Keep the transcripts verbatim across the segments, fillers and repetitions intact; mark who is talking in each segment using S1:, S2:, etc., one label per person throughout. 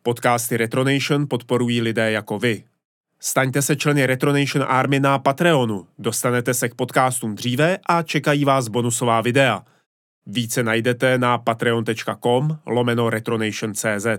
S1: Podcasty Retronation podporují lidé jako vy. Staňte se členy Retronation Army na Patreonu, dostanete se k podcastům dříve a čekají vás bonusová videa. Více najdete na patreon tečka com lomeno retronation tečka cz.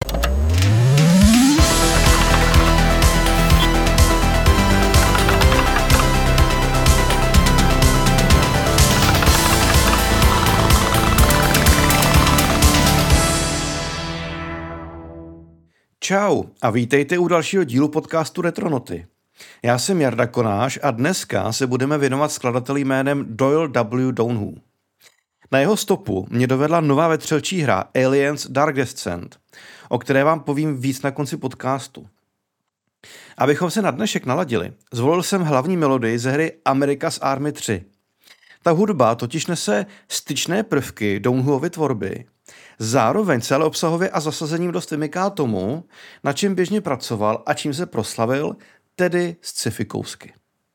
S2: Čau a vítejte u dalšího dílu podcastu Retronoty. Já jsem Jarda Konáš a dneska se budeme věnovat skladateli jménem Doyle W. Donohue. Na jeho stopu mě dovedla nová vetřelčí hra Aliens Dark Descent, o které vám povím víc na konci podcastu. Abychom se na dnešek naladili, zvolil jsem hlavní melodii ze hry America's Army tři. Ta hudba totiž nese styčné prvky Donohueovy tvorby, zároveň celé obsahově a zasazením dost vymyká tomu, na čem běžně pracoval a čím se proslavil, tedy sci-fi kousky.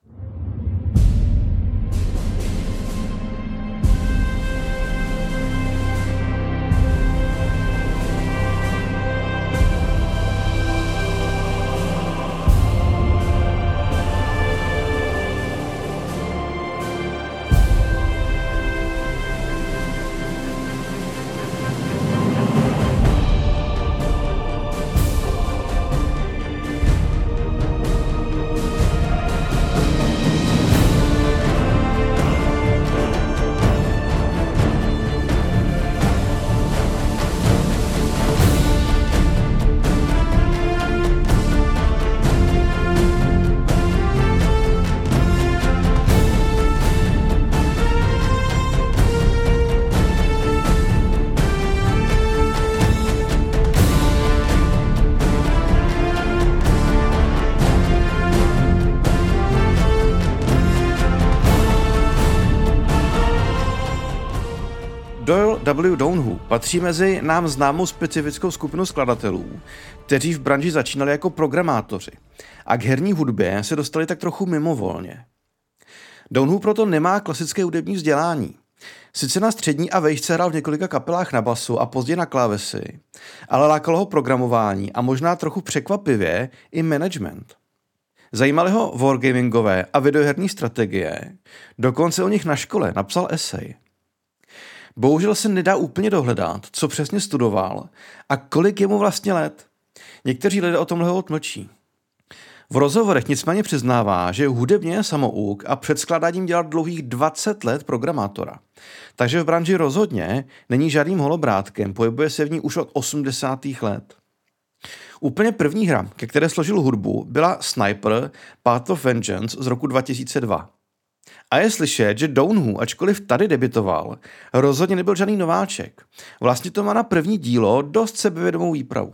S2: Doyle W. Donohue patří mezi nám známou specifickou skupinu skladatelů, kteří v branži začínali jako programátoři a k herní hudbě se dostali tak trochu mimovolně. Donohue proto nemá klasické hudební vzdělání. Sice na střední a vejšce hrál v několika kapelách na basu a později na klávesy, ale lákalo ho programování a možná trochu překvapivě i management. Zajímaly ho wargamingové a videoherní strategie, dokonce o nich na škole napsal esej. Bohužel se nedá úplně dohledat, co přesně studoval a kolik je mu vlastně let. Někteří lidé o tomhle hovod mlčí. V rozhovorech nicméně přiznává, že hudebně je samouk a před skládáním dělal dlouhých dvacet let programátora. Takže v branži rozhodně není žádným holobrátkem, pohybuje se v ní už od osmdesátých let. Úplně první hra, ke které složil hudbu, byla Sniper Path of Vengeance z roku dva tisíce dva. A je slyšet, že Donohue, ačkoliv tady debitoval, rozhodně nebyl žádný nováček. Vlastně to má na první dílo dost sebevědomou výpravu.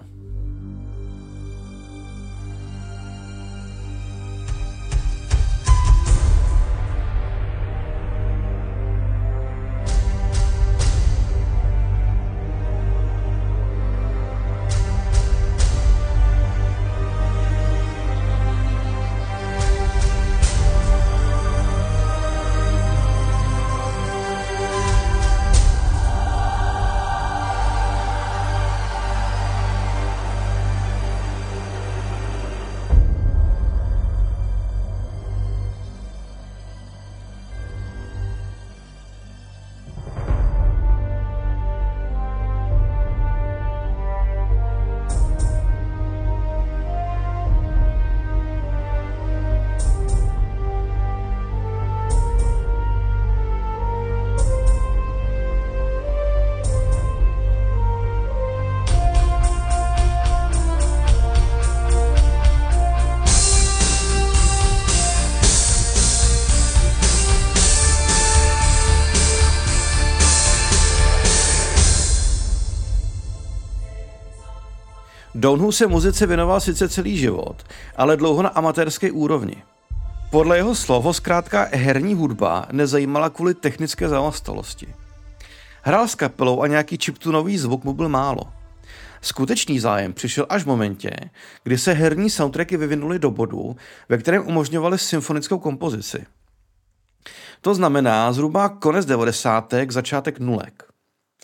S2: Donohue se muzice věnoval sice celý život, ale dlouho na amatérské úrovni. Podle jeho slov ho zkrátka herní hudba nezajímala kvůli technické zaostalosti. Hrál s kapelou a nějaký chiptunový zvuk mu byl málo. Skutečný zájem přišel až v momentě, kdy se herní soundtracky vyvinuly do bodu, ve kterém umožňovaly symfonickou kompozici. To znamená zhruba konec devadesátek, začátek nulek.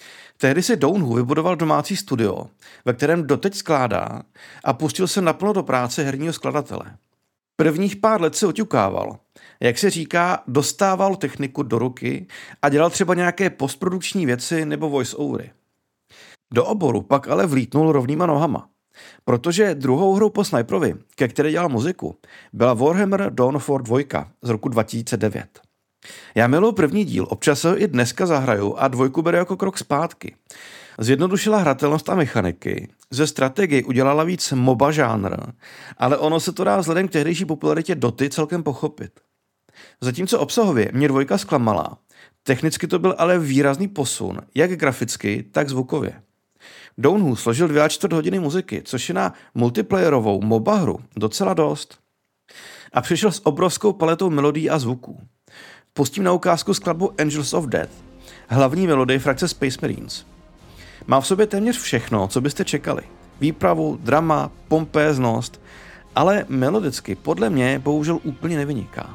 S2: Tehdy si Downhu vybudoval domácí studio, ve kterém doteď skládá a pustil se naplno do práce herního skladatele. Prvních pár let se oťukával. Jak se říká, dostával techniku do ruky a dělal třeba nějaké postprodukční věci nebo voice-overy. Do oboru pak ale vlítnul rovnýma nohama, protože druhou hrou po Sniperovi, ke které dělal muziku, byla Warhammer Dawn of War dva z roku dva tisíce devět. Já miluji první díl, občas ho i dneska zahraju a dvojku beru jako krok zpátky. Zjednodušila hratelnost a mechaniky, ze strategii udělala víc MOBA žánr, ale ono se to dá vzhledem k tehdejší popularitě Doty celkem pochopit. Zatímco obsahově mě dvojka zklamala, technicky to byl ale výrazný posun, jak graficky, tak zvukově. Downhu složil dvě a čtvrt hodiny muziky, což je na multiplayerovou MOBA hru docela dost. A přišel s obrovskou paletou melodií a zvuků. Pustím na ukázku skladbu Angels of Death, hlavní melodii frakce Space Marines. Má v sobě téměř všechno, co byste čekali. Výpravu, drama, pompéznost, ale melodicky podle mě bohužel úplně nevyniká.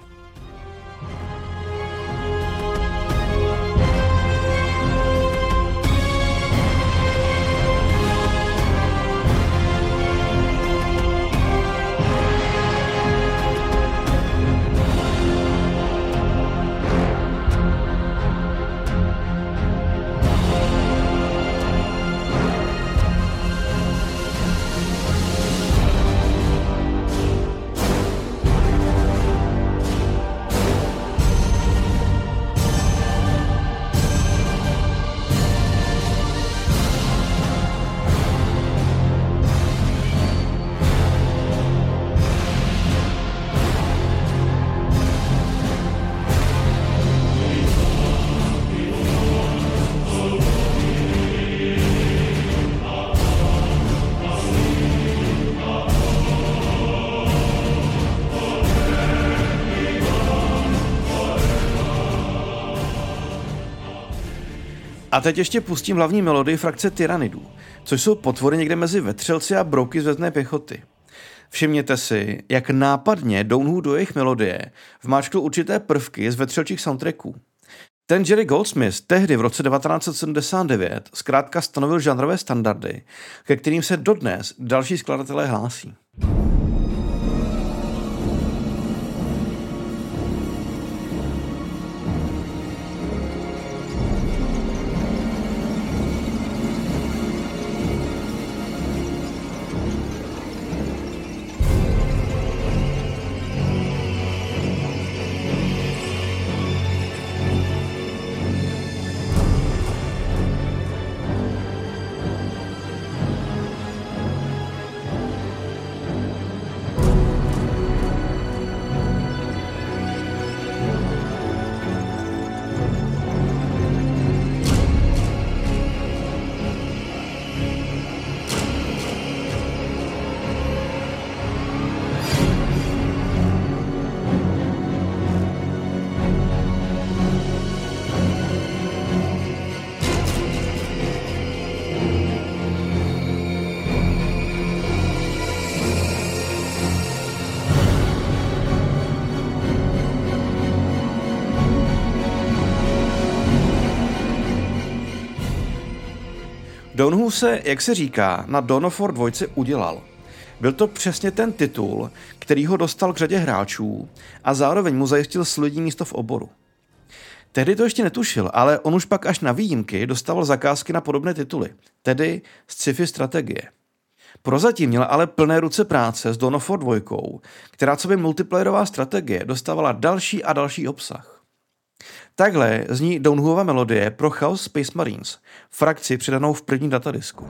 S2: A teď ještě pustím hlavní melodii frakce Tyranidů, což jsou potvory někde mezi vetřelci a brouky zvězdné pěchoty. Všimněte si, jak nápadně Downhu do jejich melodie vmáčkl určité prvky z vetřelčích soundtracků. Ten Jerry Goldsmith tehdy v roce devatenáct set sedmdesát devět zkrátka stanovil žánrové standardy, ke kterým se dodnes další skladatelé hlásí. Downhu se, jak se říká, na Dawn of War dva udělal. Byl to přesně ten titul, který ho dostal k řadě hráčů a zároveň mu zajistil solidní místo v oboru. Tehdy to ještě netušil, ale on už pak až na výjimky dostával zakázky na podobné tituly, tedy sci-fi strategie. Prozatím měla ale plné ruce práce s Dawn of War dva, která co by multiplayerová strategie dostávala další a další obsah. Takhle zní Downhuova melodie pro Chaos Space Marines, frakci přidanou v prvním datadisku.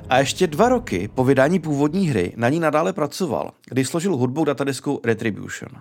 S2: A ještě dva roky po vydání původní hry na ní nadále pracoval, když složil hudbu k datadisku Retribution.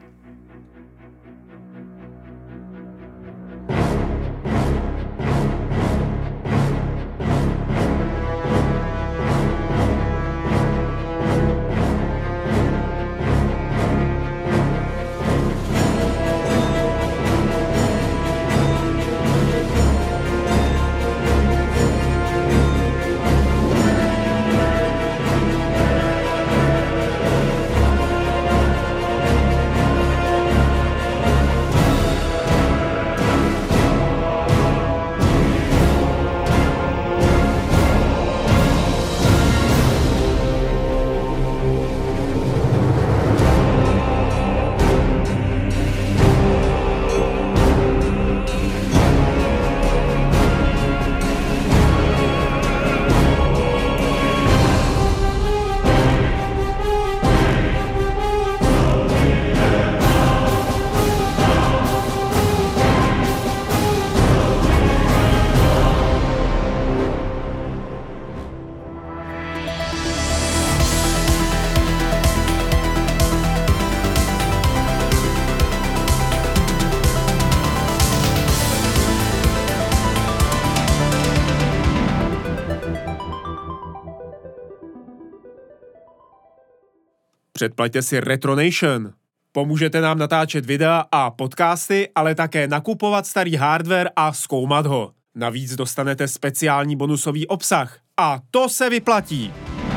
S1: Předplaťte si Retronation. Pomůžete nám natáčet videa a podcasty, ale také nakupovat starý hardware a zkoumat ho. Navíc dostanete speciální bonusový obsah. A to se vyplatí!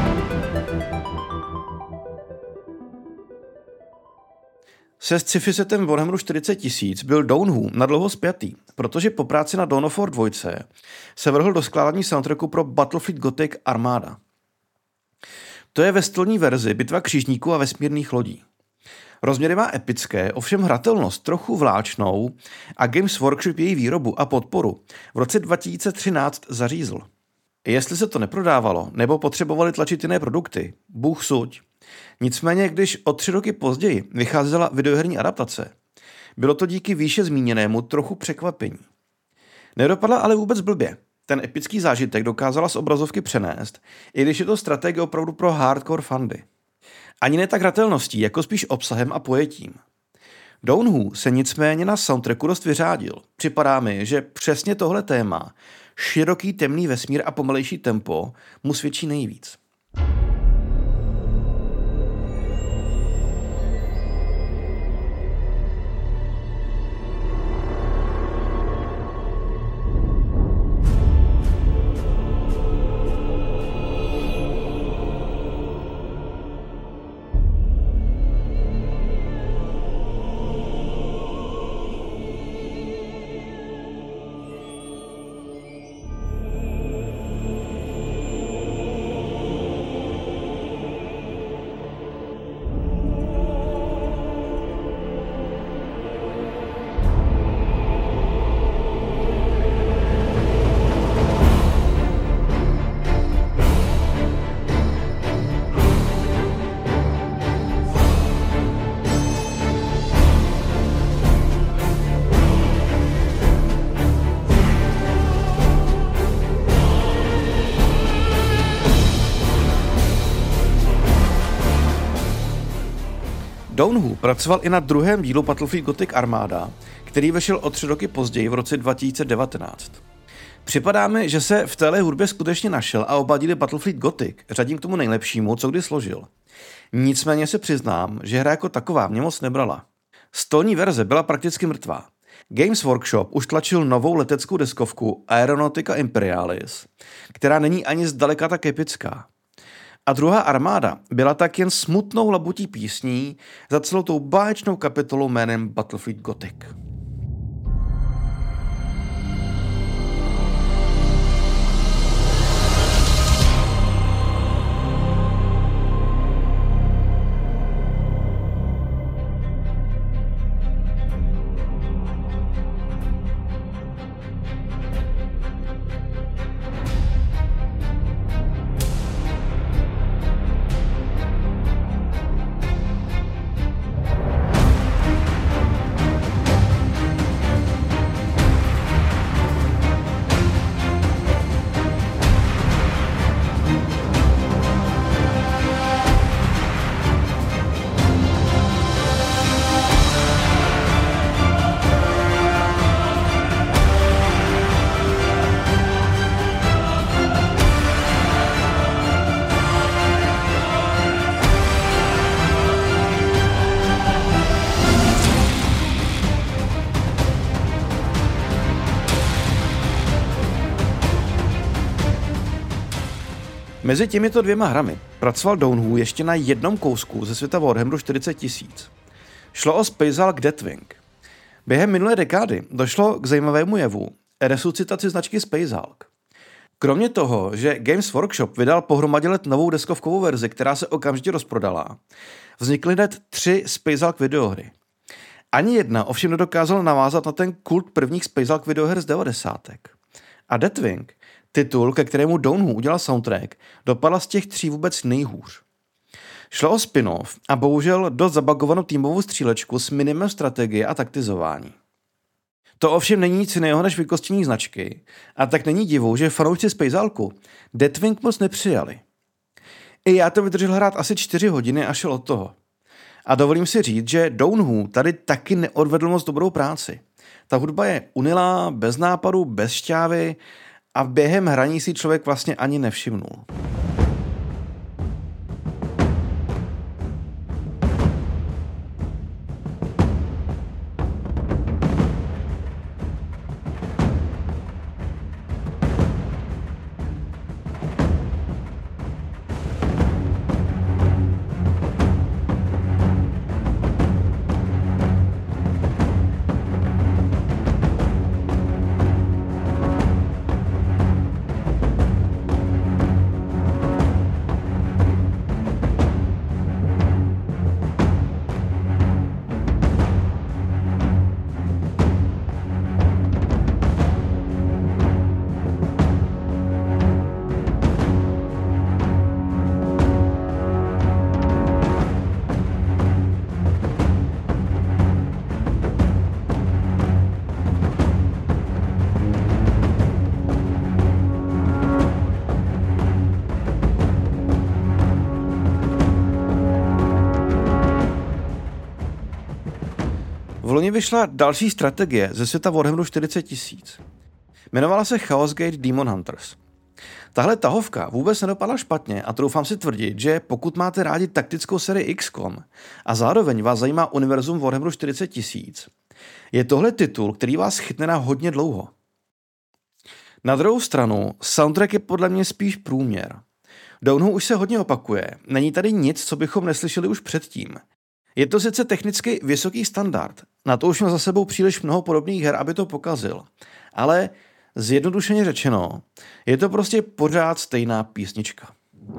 S2: Se sci-fi setem Warhammeru čtyřicet tisíc byl Downhu nadlouho spjatý, protože po práci na Dawn of War dva se vrhl do skládání soundtracku pro Battlefleet Gothic Armada. To je ve stolní verzi bitva křižníků a vesmírných lodí. Rozměry má epické, ovšem hratelnost trochu vláčnou a Games Workshop její výrobu a podporu v roce dva tisíce třináct zařízl. Jestli se to neprodávalo, nebo potřebovali tlačit jiné produkty, bůh suď. Nicméně, když o tři roky později vycházela videoherní adaptace, bylo to díky výše zmíněnému trochu překvapení. Nedopadla ale vůbec blbě. Ten epický zážitek dokázala z obrazovky přenést, i když je to strategie opravdu pro hardcore fandy. Ani ne tak hratelností, jako spíš obsahem a pojetím. Downhu se nicméně na soundtracku dost vyřádil. Připadá mi, že přesně tohle téma, široký temný vesmír a pomalejší tempo, mu svědčí nejvíc. Downhu pracoval i na druhém dílu Battlefleet Gothic Armada, který vyšel o tři roky později v roce dva tisíce devatenáct. Připadá mi, že se v téhle hudbě skutečně našel a oba díly Battlefleet Gothic řadím k tomu nejlepšímu, co kdy složil. Nicméně se přiznám, že hra jako taková mě moc nebrala. Stolní verze byla prakticky mrtvá. Games Workshop už tlačil novou leteckou deskovku Aeronautica Imperialis, která není ani zdaleka tak epická. A druhá armáda byla tak jen smutnou labutí písní za celou tou báječnou kapitolou jménem Battlefleet Gothic. Mezi těmito dvěma hrami pracoval Downhu ještě na jednom kousku ze světa Warhammeru čtyřicet tisíc. Šlo o Space Hulk Deathwing. Během minulé dekády došlo k zajímavému jevu, resuscitaci značky Space Hulk. Kromě toho, že Games Workshop vydal pohromadě let novou deskovkovou verzi, která se okamžitě rozprodala, vznikly hned tři Space Hulk videohry. Ani jedna ovšem nedokázala navázat na ten kult prvních Space Hulk videoher z devadesátek. A Deathwing, titul, ke kterému Downhu udělal soundtrack, dopadla z těch tří vůbec nejhůř. Šlo o spin-off a bohužel dost zabagovanou týmovou střílečku s minimem strategie a taktizování. To ovšem není nic jiného než vykostění značky a tak není divu, že fanoušci Space Hulku Deathwing moc nepřijali. I já to vydržel hrát asi čtyři hodiny a šel od toho. A dovolím si říct, že Downhu tady taky neodvedl moc dobrou práci. Ta hudba je unilá, bez nápadu, bez šťávy a během hraní si člověk vlastně ani nevšimnul. V loni vyšla další strategie ze světa Warhammeru čtyřicet tisíc. Jmenovala se Chaosgate Demon Hunters. Tahle tahovka vůbec nedopadla špatně a troufám si tvrdit, že pokud máte rádi taktickou sérii X COM a zároveň vás zajímá univerzum Warhammeru čtyřicet tisíc, je tohle titul, který vás chytne na hodně dlouho. Na druhou stranu, soundtrack je podle mě spíš průměr. Downhu už se hodně opakuje, není tady nic, co bychom neslyšeli už předtím. Je to sice technicky vysoký standard, na to už měl za sebou příliš mnoho podobných her, aby to pokazil, ale zjednodušeně řečeno, je to prostě pořád stejná písnička.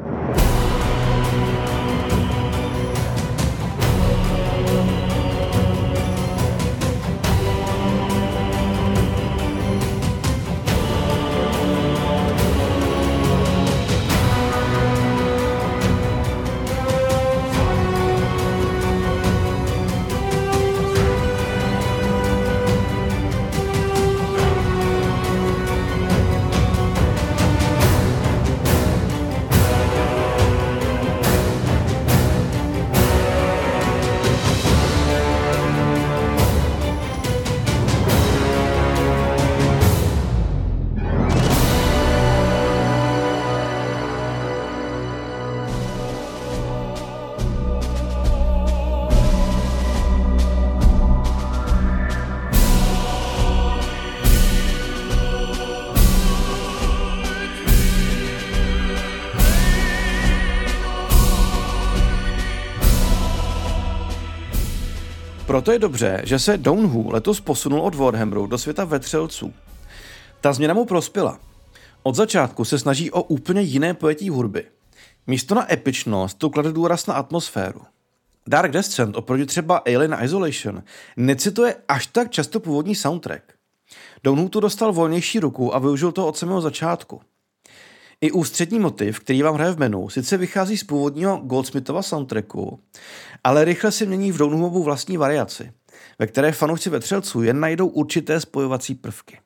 S2: Proto je dobře, že se Downhu letos posunul od Warhammeru do světa vetřelců. Ta změna mu prospěla. Od začátku se snaží o úplně jiné pojetí hudby. Místo na epičnost tu klade důraz na atmosféru. Dark Descent oproti třeba Alien Isolation necituje až tak často původní soundtrack. Downhu tu dostal volnější ruku a využil to od samého začátku. I ústřední motiv, který vám hraje v menu, sice vychází z původního Goldsmithova soundtracku, ale rychle si mění v Downhuovu vlastní variaci, ve které fanoušci vetřelců jen najdou určité spojovací prvky.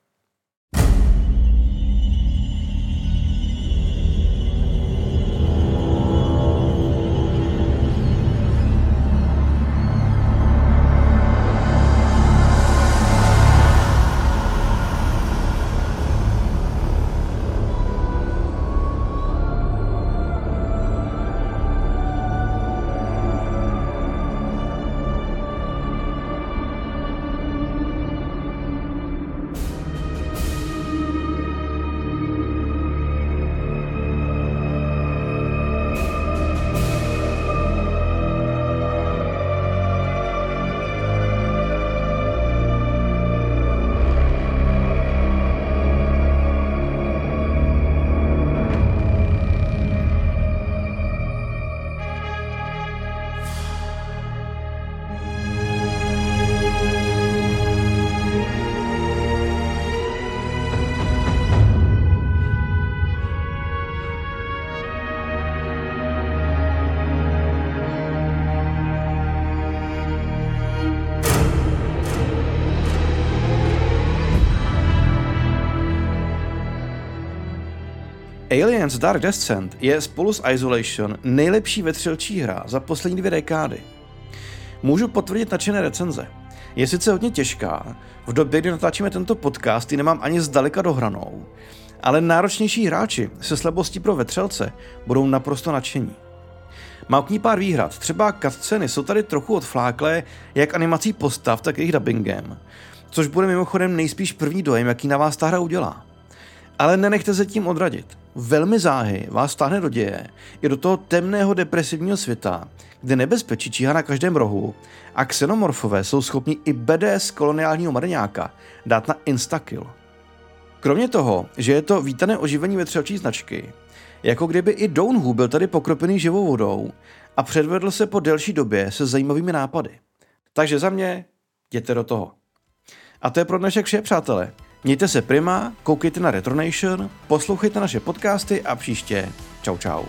S2: Aliens Dark Descent je spolu s Isolation nejlepší vetřelčí hra za poslední dvě dekády. Můžu potvrdit nadšené recenze. Je sice hodně těžká, v době, kdy natáčíme tento podcast, ji nemám ani zdaleka dohranou, ale náročnější hráči se slabostí pro vetřelce budou naprosto nadšení. Mám k ní pár výhrad, třeba cutscény jsou tady trochu odfláklé jak animací postav, tak jejich dubbingem, což bude mimochodem nejspíš první dojem, jaký na vás ta hra udělá. Ale nenechte se tím odradit. Velmi záhy vás vtáhne do děje i do toho temného depresivního světa, kde nebezpečí číhá na každém rohu a xenomorfové jsou schopni i bé dé es koloniálního marňáka dát na instakill. Kromě toho, že je to vítané oživení vetřelčí značky, jako kdyby i Downhu byl tady pokropený živou vodou a předvedl se po delší době se zajímavými nápady. Takže za mě, jděte do toho. A to je pro dnešek vše, přátelé. Mějte se prima, koukejte na Retronation, poslouchejte naše podcasty a příště čau čau.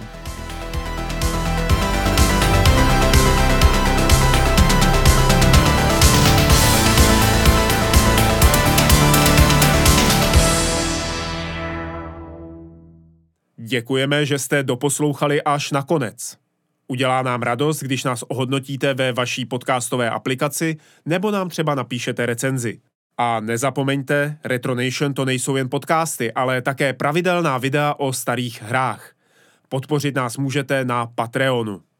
S1: Děkujeme, že jste doposlouchali až na konec. Udělá nám radost, když nás ohodnotíte ve vaší podcastové aplikaci nebo nám třeba napíšete recenzi. A nezapomeňte, Retronation to nejsou jen podcasty, ale také pravidelná videa o starých hrách. Podpořit nás můžete na Patreonu.